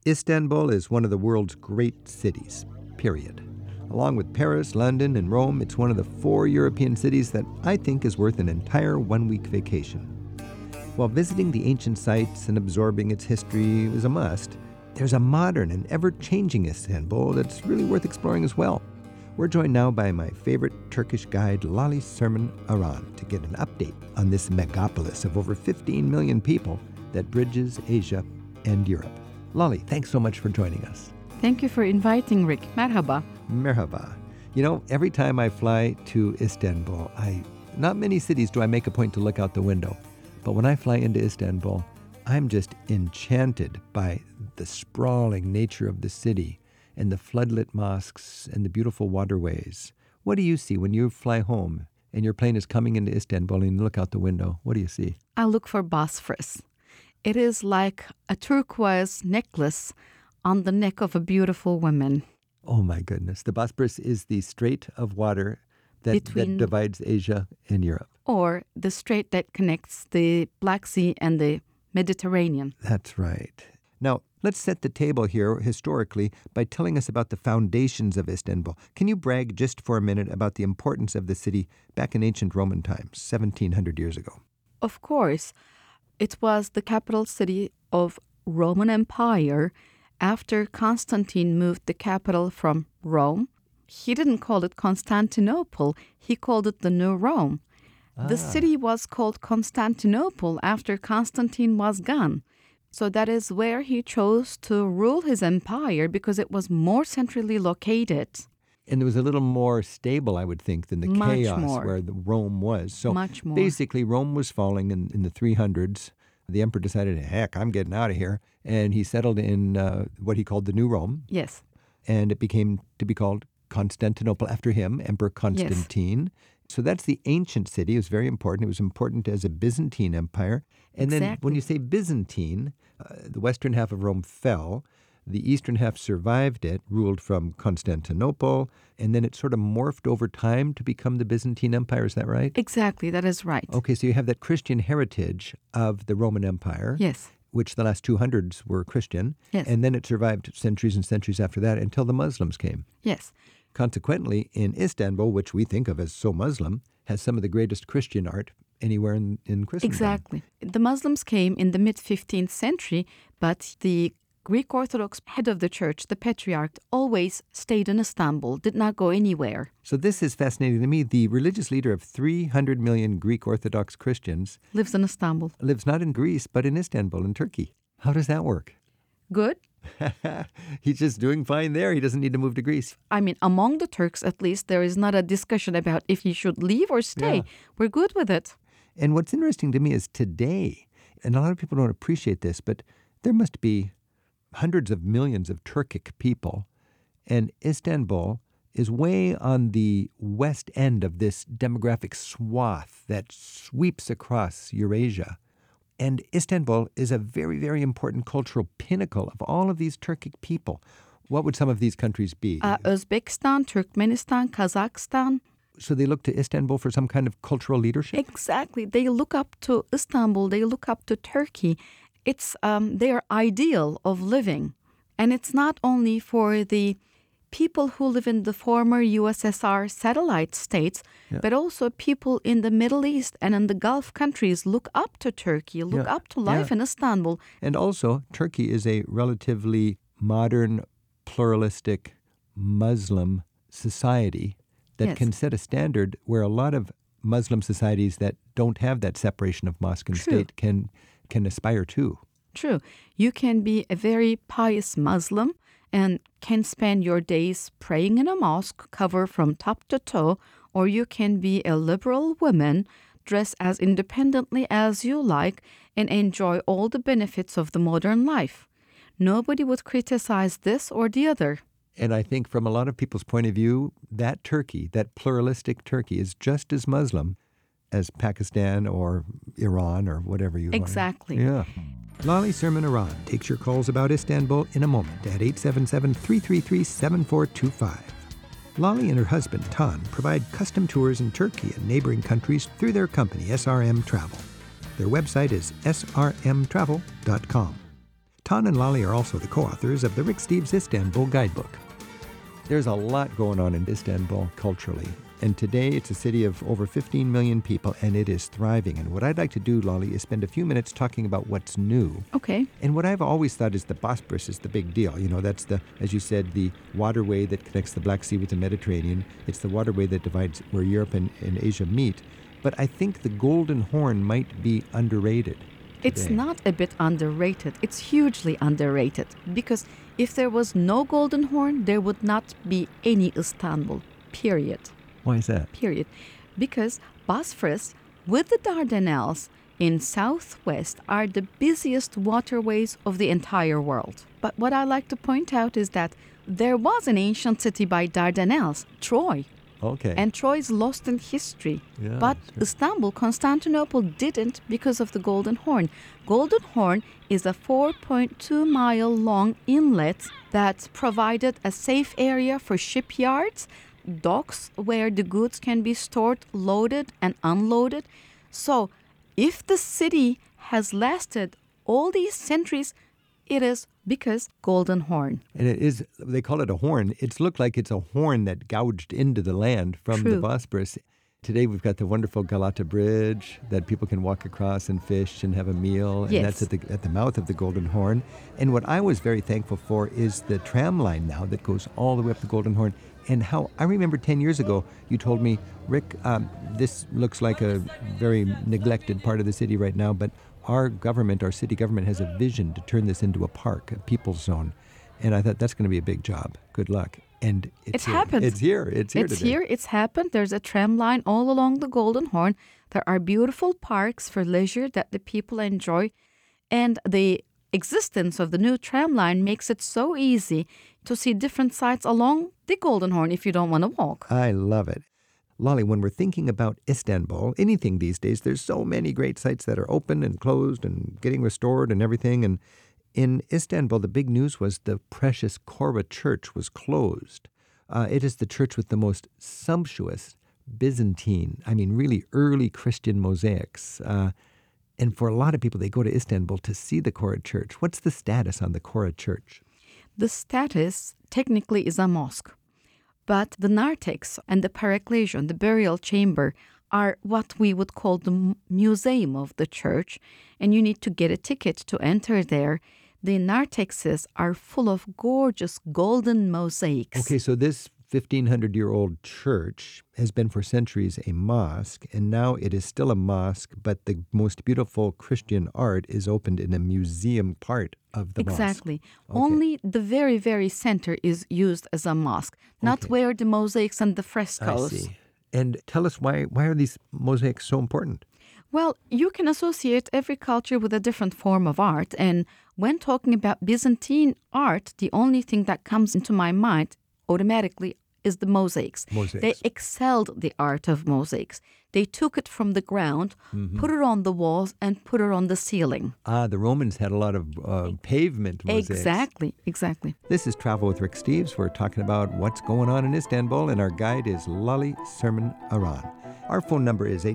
Istanbul is one of the world's great cities, period. Along with Paris, London, and Rome, it's one of the 4 European cities that I think is worth an entire one-week vacation. While visiting the ancient sites and absorbing its history is a must, there's a modern and ever-changing Istanbul that's really worth exploring as well. We're joined now by my favorite Turkish guide, Lale Sürmen Aran, to get an update on this megapolis of over 15 million people that bridges Asia and Europe. Lale, thanks so much for joining us. Thank you for inviting, Rick. Merhaba. Merhaba. You know, every time I fly to Istanbul, not many cities do I make a point to look out the window. But when I fly into Istanbul, I'm just enchanted by the sprawling nature of the city and the floodlit mosques and the beautiful waterways. What do you see when you fly home and your plane is coming into Istanbul and you look out the window? What do you see? I look for Bosphorus. It is like a turquoise necklace on the neck of a beautiful woman. Oh my goodness. The Bosporus is the strait of water that divides Asia and Europe. Or the strait that connects the Black Sea and the Mediterranean. That's right. Now, let's set the table here historically by telling us about the foundations of Istanbul. Can you brag just for a minute about the importance of the city back in ancient Roman times, 1700 years ago? Of course. It was the capital city of Roman Empire after Constantine moved the capital from Rome. He didn't call it Constantinople, he called it the New Rome. The city was called Constantinople after Constantine was gone. So that is where he chose to rule his empire because it was more centrally located. And it was a little more stable, I would think, than the chaos where the Rome was. So much more. Basically, Rome was falling in the 300s. The emperor decided, heck, I'm getting out of here. And he settled in what he called the New Rome. Yes. And it became to be called Constantinople after him, Emperor Constantine. Yes. So that's the ancient city. It was very important. It was important as a Byzantine empire. And then when you say Byzantine, the western half of Rome fell. The eastern half survived it, ruled from Constantinople, and then it sort of morphed over time to become the Byzantine Empire. Is that right? Exactly, that is right. Okay, so you have that Christian heritage of the Roman Empire. Yes. Which the last 200s were Christian. Yes. And then it survived centuries and centuries after that until the Muslims came. Yes. Consequently, in Istanbul, which we think of as so Muslim, has some of the greatest Christian art anywhere in Christendom. Exactly. The Muslims came in the mid-15th century, but the Greek Orthodox head of the church, the patriarch, always stayed in Istanbul, did not go anywhere. So this is fascinating to me. The religious leader of 300 million Greek Orthodox Christians lives in Istanbul. Lives not in Greece, but in Istanbul, in Turkey. How does that work? Good. He's just doing fine there. He doesn't need to move to Greece. I mean, among the Turks, at least, there is not a discussion about if he should leave or stay. Yeah. We're good with it. And what's interesting to me is today, and a lot of people don't appreciate this, but there must be hundreds of millions of Turkic people, and Istanbul is way on the west end of this demographic swath that sweeps across Eurasia. And Istanbul is a very, very important cultural pinnacle of all of these Turkic people. What would some of these countries be? Uzbekistan, Turkmenistan, Kazakhstan. So they look to Istanbul for some kind of cultural leadership? Exactly. They look up to Istanbul. They look up to Turkey. It's their ideal of living. And it's not only for the people who live in the former USSR satellite states, but also people in the Middle East and in the Gulf countries look up to Turkey, look up to life in Istanbul. And also, Turkey is a relatively modern, pluralistic Muslim society that can set a standard where a lot of Muslim societies that don't have that separation of mosque and state can aspire to. True. You can be a very pious Muslim and can spend your days praying in a mosque covered from top to toe, or you can be a liberal woman, dress as independently as you like, and enjoy all the benefits of the modern life. Nobody would criticize this or the other. And I think from a lot of people's point of view, that Turkey, that pluralistic Turkey, is just as Muslim as Pakistan or Iran or whatever you want. Exactly. Yeah. Lale Sürmen Aran takes your calls about Istanbul in a moment at 877-333-7425. Lale and her husband, Tan, provide custom tours in Turkey and neighboring countries through their company, SRM Travel. Their website is srmtravel.com. Tan and Lale are also the co-authors of the Rick Steves Istanbul Guidebook. There's a lot going on in Istanbul culturally, and today it's a city of over 15 million people, and it is thriving. And what I'd like to do, Lale, is spend a few minutes talking about what's new. Okay. And what I've always thought is the Bosporus is the big deal. You know, that's the, as you said, the waterway that connects the Black Sea with the Mediterranean. It's the waterway that divides where Europe and Asia meet. But I think the Golden Horn might be underrated. It's not a bit underrated. It's hugely underrated because if there was no Golden Horn, there would not be any Istanbul, period. Why is that? Period. Because Bosphorus with the Dardanelles in southwest are the busiest waterways of the entire world. But what I like to point out is that there was an ancient city by Dardanelles, Troy. Okay. And Troy's lost in history. Yeah, but sure. Istanbul, Constantinople didn't because of the Golden Horn. Golden Horn is a 4.2-mile long inlet that provided a safe area for shipyards, docks where the goods can be stored, loaded and unloaded. So if the city has lasted all these centuries, it is because Golden Horn. And it is, they call it a horn. It's looked like it's a horn that gouged into the land from the Bosporus. Today we've got the wonderful Galata Bridge that people can walk across and fish and have a meal. And that's at the mouth of the Golden Horn. And what I was very thankful for is the tram line now that goes all the way up the Golden Horn. And how, I remember 10 years ago, you told me, Rick, this looks like a very neglected part of the city right now, but our government, our city government, has a vision to turn this into a park, a people's zone. And I thought that's going to be a big job. Good luck. And it's happened. It's here. It's here today. It's happened. There's a tram line all along the Golden Horn. There are beautiful parks for leisure that the people enjoy. And the existence of the new tram line makes it so easy to see different sites along the Golden Horn if you don't want to walk. I love it. Lale, when we're thinking about Istanbul, anything these days, there's so many great sites that are open and closed and getting restored and everything. And in Istanbul, the big news was the precious Kora Church was closed. It is the church with the most sumptuous Byzantine, really early Christian mosaics. And for a lot of people, they go to Istanbul to see the Kora Church. What's the status on the Kora Church? The status technically is a mosque. But the narthex and the paraklesion, the burial chamber, are what we would call the museum of the church, and you need to get a ticket to enter there. The narthexes are full of gorgeous golden mosaics. Okay, so this 1,500-year-old church has been for centuries a mosque, and now it is still a mosque, but the most beautiful Christian art is opened in a museum part of the mosque. Exactly. Okay. Only the very, very center is used as a mosque, not where the mosaics and the frescoes. I see. And tell us, why are these mosaics so important? Well, you can associate every culture with a different form of art, and when talking about Byzantine art, the only thing that comes into my mind automatically is the mosaics. They excelled the art of mosaics. They took it from the ground, put it on the walls, and put it on the ceiling. The Romans had a lot of pavement mosaics. Exactly. This is Travel with Rick Steves. We're talking about what's going on in Istanbul, and our guide is Lale Sermin Aran. Our phone number is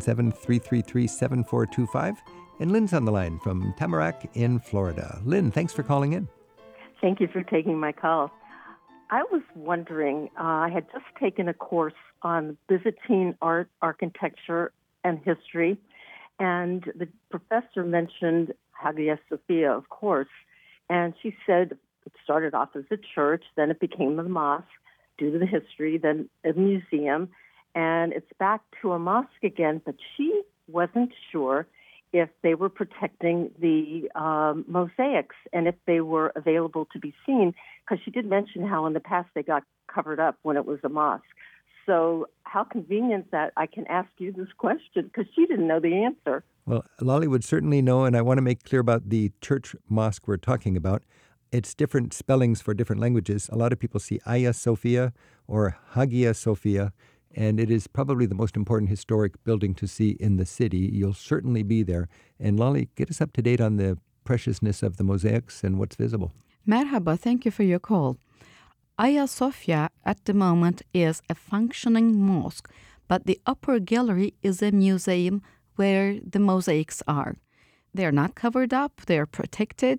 877-333-7425, and Lynn's on the line from Tamarack in Florida. Lynn, thanks for calling in. Thank you for taking my call. I was wondering, I had just taken a course on Byzantine art, architecture, and history, and the professor mentioned Hagia Sophia, of course, and she said it started off as a church, then it became a mosque due to the history, then a museum, and it's back to a mosque again, but she wasn't sure if they were protecting the mosaics and if they were available to be seen, because she did mention how in the past they got covered up when it was a mosque. So how convenient that I can ask you this question, because she didn't know the answer. Well, Lale would certainly know, and I want to make clear about the church mosque we're talking about. It's different spellings for different languages. A lot of people see Hagia Sophia or Hagia Sophia, and it is probably the most important historic building to see in the city. You'll certainly be there. And Lale, get us up to date on the preciousness of the mosaics and what's visible. Merhaba, thank you for your call. Hagia Sophia at the moment is a functioning mosque, but the upper gallery is a museum where the mosaics are. They're not covered up, they're protected,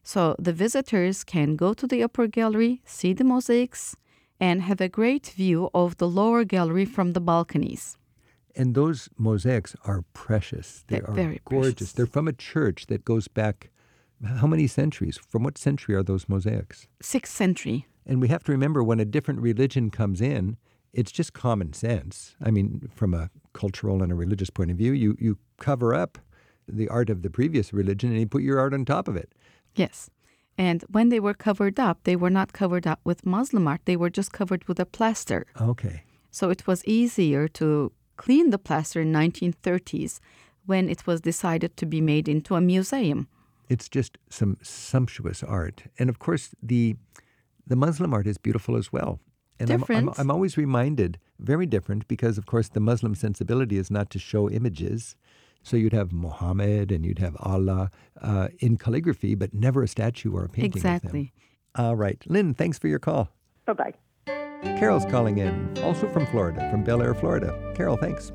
So the visitors can go to the upper gallery, see the mosaics, and have a great view of the lower gallery from the balconies. And those mosaics are precious. They They're are very gorgeous. precious. They're from a church that goes back how many centuries? From what century are those mosaics? 6th century. And we have to remember when a different religion comes in, it's just common sense. I mean, from a cultural and a religious point of view, you cover up the art of the previous religion and you put your art on top of it. Yes. And when they were covered up, they were not covered up with Muslim art. They were just covered with a plaster. Okay. So it was easier to clean the plaster in 1930s when it was decided to be made into a museum. It's just some sumptuous art. And of course, the Muslim art is beautiful as well. And Different. I'm always reminded, very different, because of course the Muslim sensibility is not to show images. So you'd have Muhammad and you'd have Allah in calligraphy, but never a statue or a painting Exactly. of them. All right. Lynn, thanks for your call. Bye-bye. Carol's calling in, also from Florida, from Bel Air, Florida. Carol, thanks.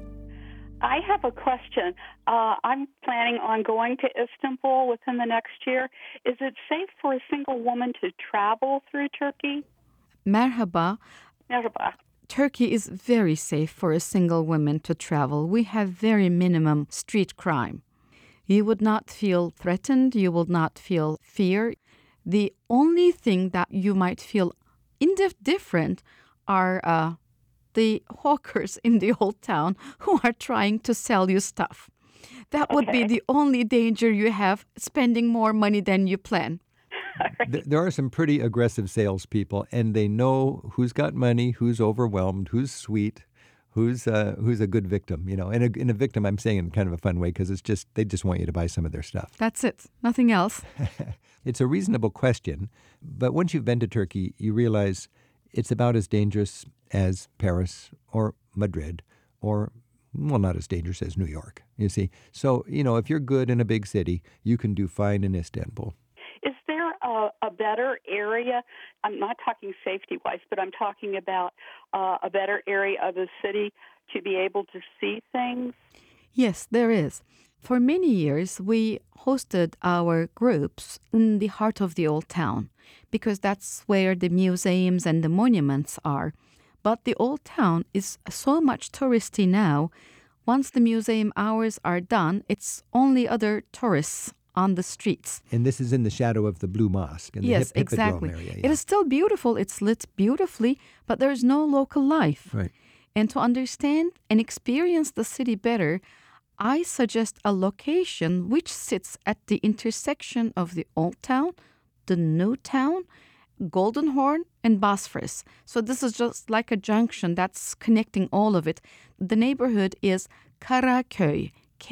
I have a question. I'm planning on going to Istanbul within the next year. Is it safe for a single woman to travel through Turkey? Merhaba. Merhaba. Turkey is very safe for a single woman to travel. We have very minimum street crime. You would not feel threatened. You will not feel fear. The only thing that you might feel different are the hawkers in the old town who are trying to sell you stuff. That would be the only danger you have, spending more money than you plan. There are some pretty aggressive salespeople, and they know who's got money, who's overwhelmed, who's sweet, who's a good victim, you know. And in a victim, I'm saying in kind of a fun way because they just want you to buy some of their stuff. That's it. Nothing else. It's a reasonable question, but once you've been to Turkey, you realize it's about as dangerous as Paris or Madrid or, well, not as dangerous as New York, you see. So, you know, if you're good in a big city, you can do fine in Istanbul. Is there a better area? I'm not talking safety-wise, but I'm talking about a better area of the city to be able to see things? Yes, there is. For many years, we hosted our groups in the heart of the old town because that's where the museums and the monuments are. But the old town is so much touristy now. Once the museum hours are done, it's only other tourists on the streets. And this is in the shadow of the Blue Mosque in the Yes, Hippodrome exactly. area. It is still beautiful. It's lit beautifully, but there's no local life. Right. And to understand and experience the city better, I suggest a location which sits at the intersection of the Old Town, the New Town, Golden Horn, and Bosphorus. So this is just like a junction that's connecting all of it. The neighborhood is Karaköy,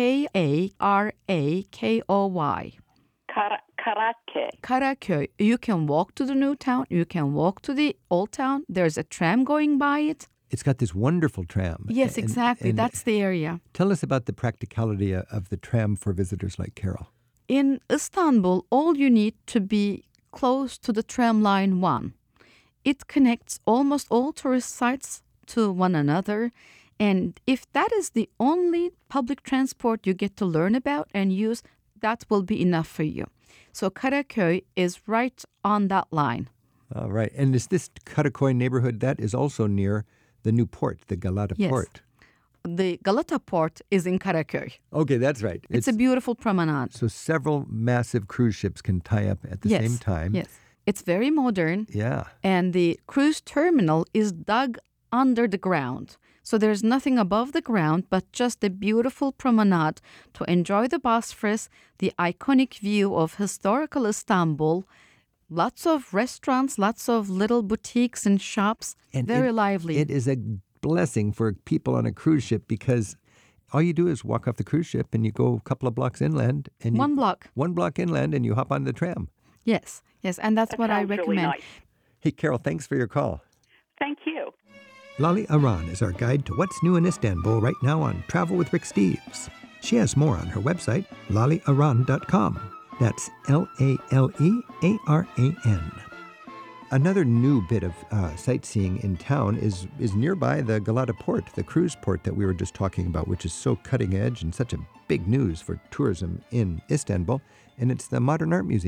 Karakoy. Karaköy. Karaköy. You can walk to the New Town, you can walk to the Old Town. There's a tram going by it. It's got this wonderful tram. Yes, exactly. And That's the area. tell us about the practicality of the tram for visitors like Carol. In Istanbul, all you need to be close to the tram line 1. It connects almost all tourist sites to one another. And if that is the only public transport you get to learn about and use, that will be enough for you. So Karaköy is right on that line. All right. And is this Karaköy neighborhood, that is also near the new port, the Galata Yes. port? The Galata port is in Karaköy. Okay, that's right. It's a beautiful promenade. So several massive cruise ships can tie up at the Yes, same time. Yes. It's very modern. Yeah. And the cruise terminal is dug under the ground. So there's nothing above the ground but just a beautiful promenade to enjoy the Bosphorus, the iconic view of historical Istanbul, lots of restaurants, lots of little boutiques and shops, And very lively. It is a blessing for people on a cruise ship because all you do is walk off the cruise ship and you go a couple of blocks inland. And One block. One block inland and you hop on the tram. Yes, and that's That what I sounds really recommend. nice. Hey, Carol, thanks for your call. Thank you. Lali Aran is our guide to what's new in Istanbul right now on Travel with Rick Steves. She has more on her website, laliaran.com. That's L-A-L-E-A-R-A-N. Another new bit of sightseeing in town is nearby the Galata port, the cruise port that we were just talking about, which is so cutting edge and such a big news for tourism in Istanbul, and it's the Modern Art Museum.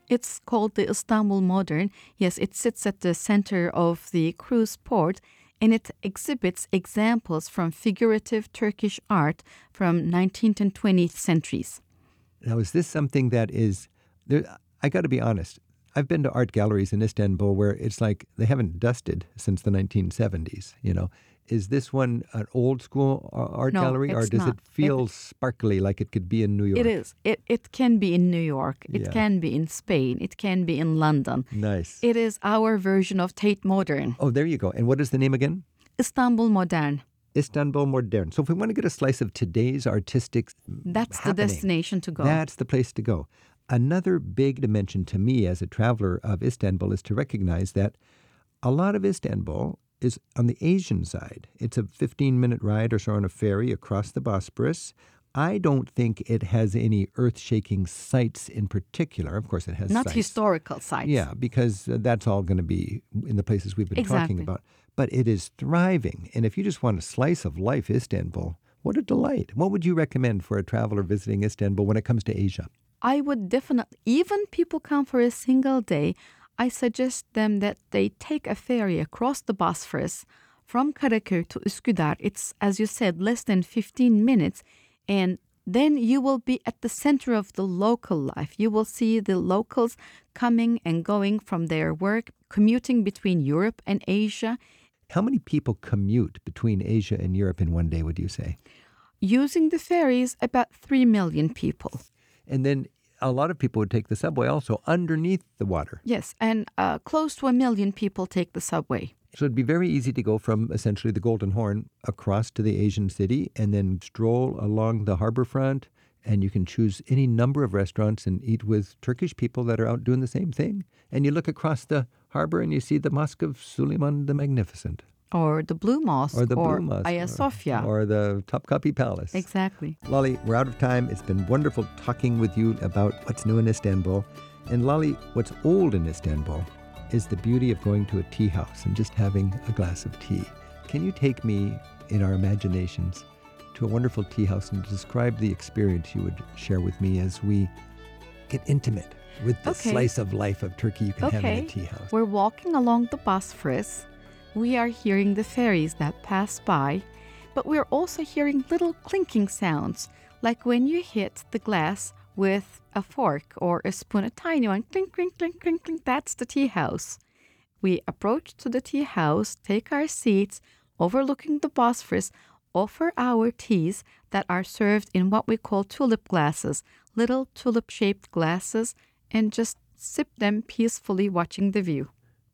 It's called the Istanbul Modern. Yes, it sits at the center of the cruise port, and it exhibits examples from figurative Turkish art from 19th and 20th centuries. Now, is this something that is there? I got to be honest. I've been to art galleries in Istanbul where it's like they haven't dusted since the 1970s, you know. Is this one an old school art No, gallery, or it's does not. it feel sparkly like it could be in New York? It is. It can be in New York. It Yeah. can be in Spain. It can be in London. Nice. It is our version of Tate Modern. Oh, there you go. And what is the name again? Istanbul Modern. Istanbul Modern. So if we want to get a slice of today's artistic That's the happening, destination to go. That's the place to go. Another big dimension to me as a traveler of Istanbul is to recognize that a lot of Istanbul is on the Asian side. It's a 15-minute ride or so on a ferry across the Bosporus. I don't think it has any earth-shaking sites in particular. Of course, it has Not sites. historical sites. Yeah, because that's all going to be in the places we've been talking Exactly. about. But it is thriving. And if you just want a slice of life, Istanbul, what a delight. What would you recommend for a traveler visiting Istanbul when it comes to Asia? I would definitely, even people come for a single day, I suggest them that they take a ferry across the Bosphorus from Karaköy to Üsküdar. It's, as you said, less than 15 minutes. And then you will be at the center of the local life. You will see the locals coming and going from their work, commuting between Europe and Asia. How many people commute between Asia and Europe in one day, would you say? Using the ferries, about 3 million people. And then a lot of people would take the subway also underneath the water. Yes, and close to 1 million people take the subway. So it'd be very easy to go from essentially the Golden Horn across to the Asian city and then stroll along the harbor front, and you can choose any number of restaurants and eat with Turkish people that are out doing the same thing. And you look across the harbor and you see the Mosque of Suleiman the Magnificent. Or the Blue Mosque, Or the Blue Mosque. Hagia Sophia. Or the Topkapi Palace. Exactly. Lolly, we're out of time. It's been wonderful talking with you about what's new in Istanbul. And Lolly, what's old in Istanbul is the beauty of going to a tea house and just having a glass of tea. Can you take me in our imaginations to a wonderful tea house and describe the experience you would share with me as we get intimate with the Okay. slice of life of Turkey you can have in a Okay, tea house? we're walking along the Bosphorus. We are hearing the ferries that pass by, but we're also hearing little clinking sounds, like when you hit the glass with a fork or a spoon, a tiny one, clink, clink, clink, clink, clink. That's the tea house. We approach to the tea house, take our seats, overlooking the Bosphorus, offer our teas that are served in what we call tulip glasses, little tulip-shaped glasses, and just sip them peacefully watching the view.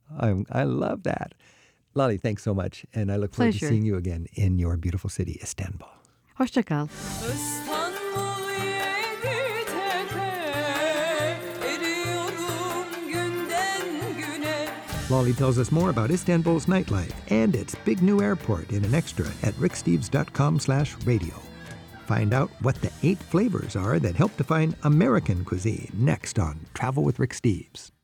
I love that. Lolly, thanks so much. And I look forward to Pleasure. seeing you again in your beautiful city, Istanbul. Hoşça kal. İstanbul yedi tepe, eriyorum günden güne. Lolly tells us more about Istanbul's nightlife and its big new airport in an extra at ricksteves.com/radio. Find out what the 8 flavors are that help define American cuisine next on Travel with Rick Steves.